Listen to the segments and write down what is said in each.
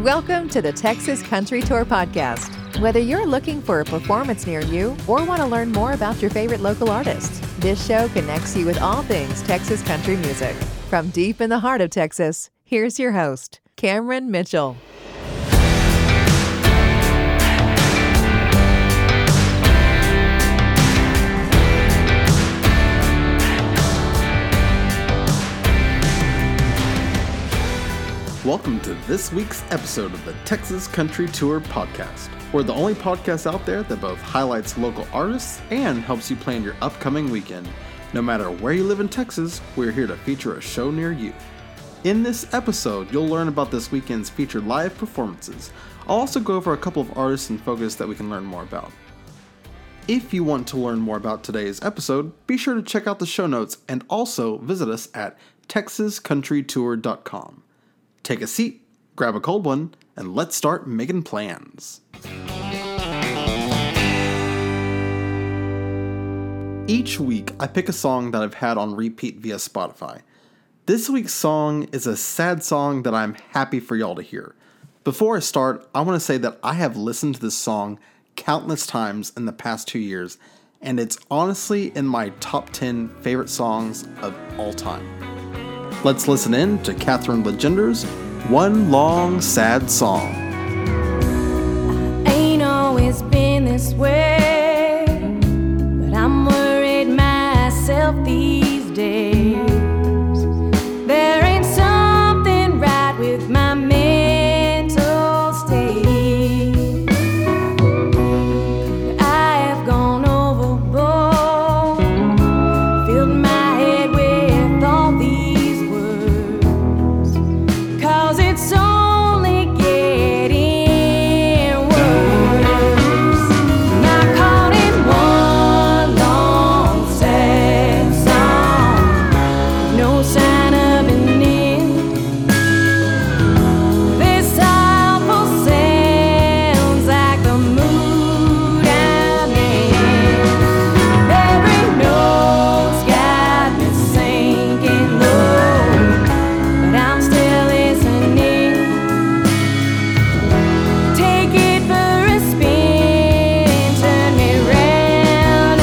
Welcome to the Texas Country Tour Podcast. Whether you're looking for a performance near you or want to learn more about your favorite local artists, this show connects you with all things Texas country music. From deep in the heart of Texas, here's your host, Cameron Mitchell. Welcome to this week's episode of the Texas Country Tour Podcast. We're the only podcast out there that both highlights local artists and helps you plan your upcoming weekend. No matter where you live in Texas, we're here to feature a show near you. In this episode, you'll learn about this weekend's featured live performances. I'll also go over a couple of artists and focus that we can learn more about. If you want to learn more about today's episode, be sure to check out the show notes and also visit us at texascountrytour.com. Take a seat, grab a cold one, and let's start making plans. Each week, I pick a song that I've had on repeat via Spotify. This week's song is a sad song that I'm happy for y'all to hear. Before I start, I want to say that I have listened to this song countless times in the past 2 years, and it's honestly in my top 10 favorite songs of all time. Let's listen in to Catherine Legender's One Long Sad Song. I ain't always been this way, but I'm worried myself these days. There ain't something right with my mental state. I have gone overboard, filled my head with all these words, 'cause it's only getting worse. Now caught in one long sad song, no sign of an end. This awful sounds like the mood I'm in. Every note's got me sinking low, but I'm still listening. Take it for a spin, turn me round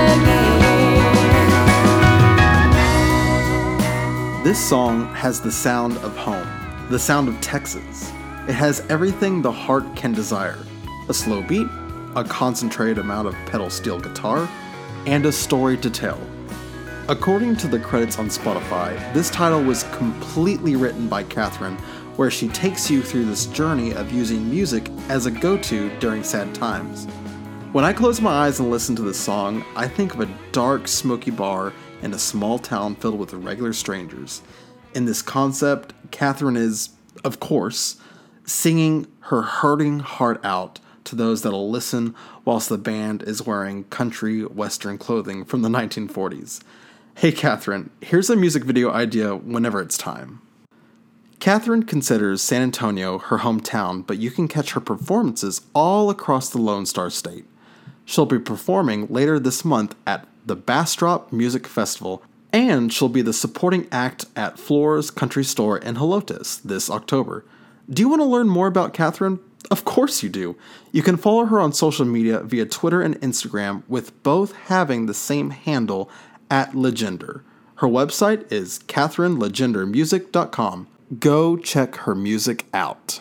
again. This song has the sound of home, the sound of Texas. It has everything the heart can desire. A slow beat, a concentrated amount of pedal steel guitar, and a story to tell. According to the credits on Spotify, this title was completely written by Catherine, where she takes you through this journey of using music as a go-to during sad times. When I close my eyes and listen to this song, I think of a dark, smoky bar in a small town filled with regular strangers. In this concept, Catherine is, of course, singing her hurting heart out to those that'll listen whilst the band is wearing country western clothing from the 1940s. Hey Catherine, here's a music video idea whenever it's time. Catherine considers San Antonio her hometown, but you can catch her performances all across the Lone Star State. She'll be performing later this month at the Bastrop Music Festival, and she'll be the supporting act at Flora's Country Store in Helotes this October. Do you want to learn more about Catherine? Of course you do. You can follow her on social media via Twitter and Instagram, with both having the same handle at Legender. Her website is catherinelegendermusic.com. Go check her music out.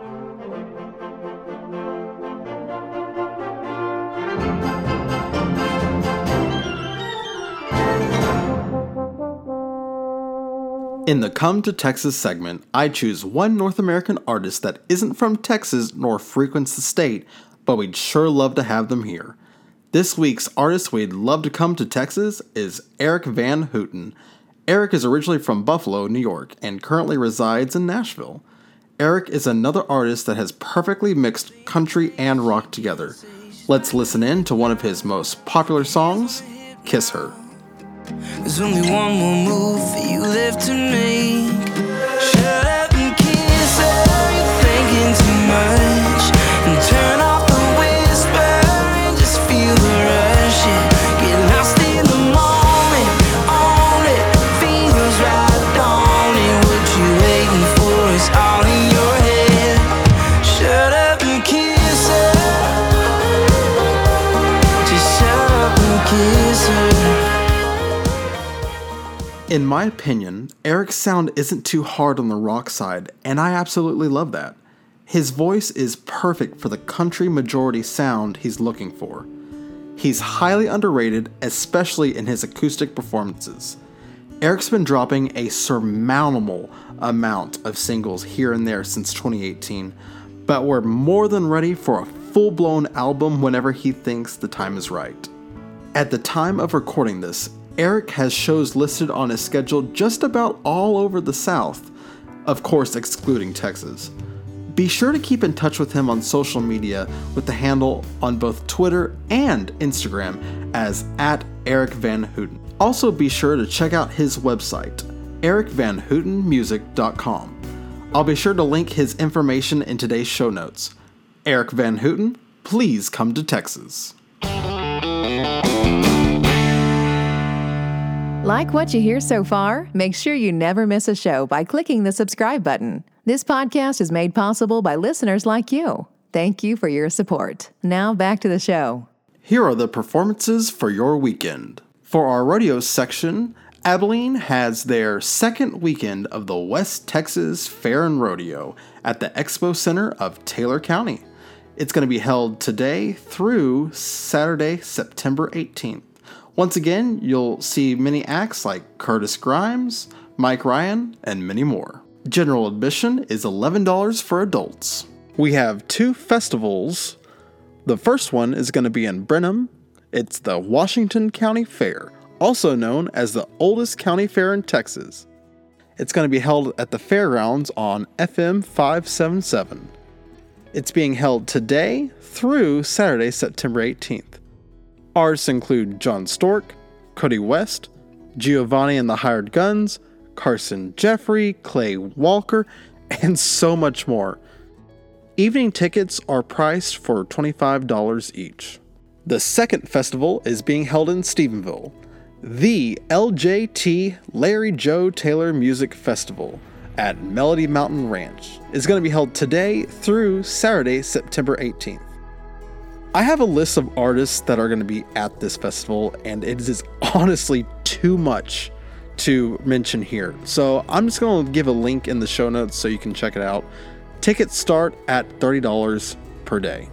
In the Come to Texas segment, I choose one North American artist that isn't from Texas nor frequents the state, but we'd sure love to have them here. This week's artist we'd love to come to Texas is Eric Van Houten. Eric is originally from Buffalo, New York, and currently resides in Nashville. Eric is another artist that has perfectly mixed country and rock together. Let's listen in to one of his most popular songs, Kiss Her. There's only one more move for you left to make. Shut up and kiss her, you're thinking too much. And turn off the whisper and just feel the rush. Yeah. Get lost in the moment, own it, feels right, don't it? What you waiting for is all in your head. In my opinion, Eric's sound isn't too hard on the rock side, and I absolutely love that. His voice is perfect for the country majority sound he's looking for. He's highly underrated, especially in his acoustic performances. Eric's been dropping a surmountable amount of singles here and there since 2018, but we're more than ready for a full-blown album whenever he thinks the time is right. At the time of recording this, Eric has shows listed on his schedule just about all over the South, of course excluding Texas. Be sure to keep in touch with him on social media with the handle on both Twitter and Instagram as @EricVanHouten. Also be sure to check out his website, ericvanhoutenmusic.com. I'll be sure to link his information in today's show notes. Eric Van Houten, please come to Texas. Like what you hear so far? Make sure you never miss a show by clicking the subscribe button. This podcast is made possible by listeners like you. Thank you for your support. Now back to the show. Here are the performances for your weekend. For our rodeo section, Abilene has their second weekend of the West Texas Fair and Rodeo at the Expo Center of Taylor County. It's going to be held today through Saturday, September 18th. Once again, you'll see many acts like Curtis Grimes, Mike Ryan, and many more. General admission is $11 for adults. We have two festivals. The first one is going to be in Brenham. It's the Washington County Fair, also known as the oldest county fair in Texas. It's going to be held at the fairgrounds on FM 577. It's being held today through Saturday, September 18th. Artists include John Stork, Cody West, Giovanni and the Hired Guns, Carson Jeffrey, Clay Walker, and so much more. Evening tickets are priced for $25 each. The second festival is being held in Stephenville, the LJT Larry Joe Taylor Music Festival at Melody Mountain Ranch. Is going to be held today through Saturday, September 18th. I have a list of artists that are going to be at this festival, and it is honestly too much to mention here. So I'm just going to give a link in the show notes so you can check it out. Tickets start at $30 per day.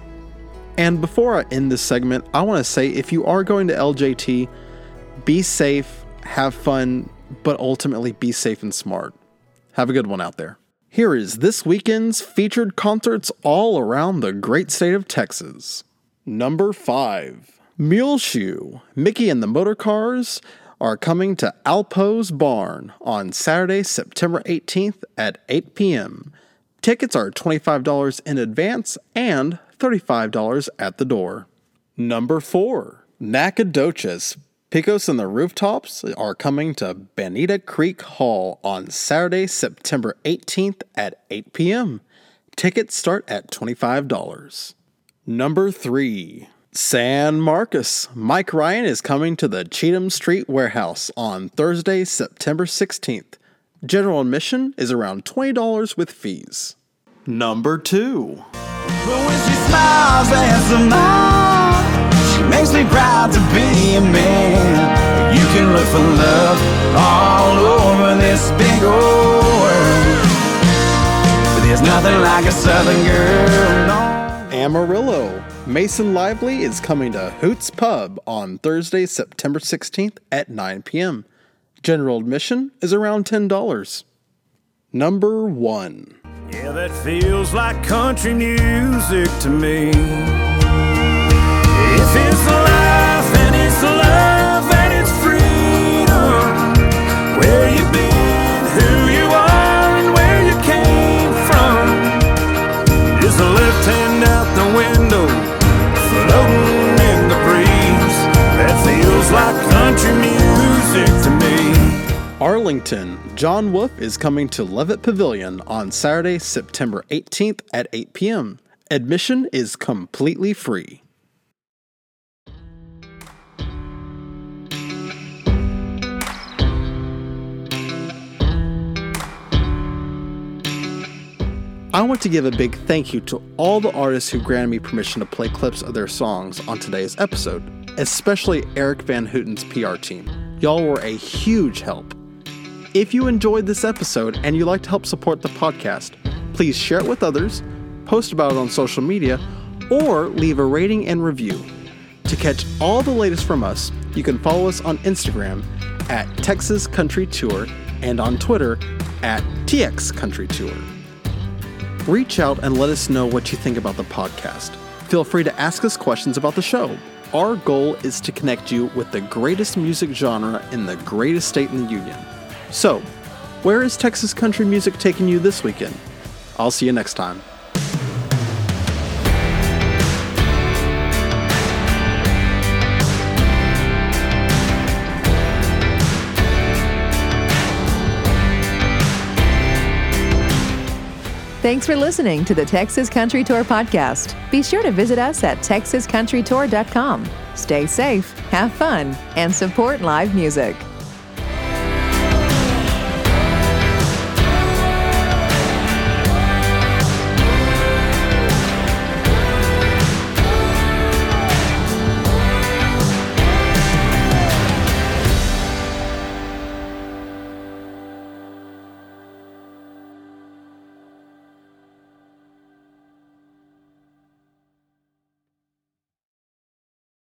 And before I end this segment, I want to say if you are going to LJT, be safe, have fun, but ultimately be safe and smart. Have a good one out there. Here is this weekend's featured concerts all around the great state of Texas. Number 5. Muleshoe, Mickey and the Motorcars are coming to Alpo's Barn on Saturday, September 18th at 8 p.m. Tickets are $25 in advance and $35 at the door. Number 4. Nacogdoches, Picos and the Rooftops are coming to Bonita Creek Hall on Saturday, September 18th at 8 p.m. Tickets start at $25. Number 3. San Marcos, Mike Ryan is coming to the Cheatham Street Warehouse on Thursday, September 16th. General admission is around $20 with fees. Number 2. But when she smiles and smiles, she makes me proud to be a man. You can look for love all over this big old world, but there's nothing like a southern girl, no. Amarillo, Mason Lively is coming to Hoots Pub on Thursday, September 16th at 9 p.m. General admission is around $10. Number 1. Yeah, that feels like country music to me. If it's life and it's love and it's freedom, where you been, who you are, and where you came from, is the left hand out the window, floating in the breeze. That feels like country music to me. Arlington, John Wolf is coming to Levitt Pavilion on Saturday, September 18th at 8 p.m. Admission is completely free. I want to give a big thank you to all the artists who granted me permission to play clips of their songs on today's episode, especially Eric Van Houten's PR team. Y'all were a huge help. If you enjoyed this episode and you'd like to help support the podcast, please share it with others, post about it on social media, or leave a rating and review. To catch all the latest from us, you can follow us on Instagram at Texas Country Tour and on Twitter at TX Country Tour. Reach out and let us know what you think about the podcast. Feel free to ask us questions about the show. Our goal is to connect you with the greatest music genre in the greatest state in the union. So, where is Texas country music taking you this weekend? I'll see you next time. Thanks for listening to the Texas Country Tour podcast. Be sure to visit us at texascountrytour.com. Stay safe, have fun, and support live music.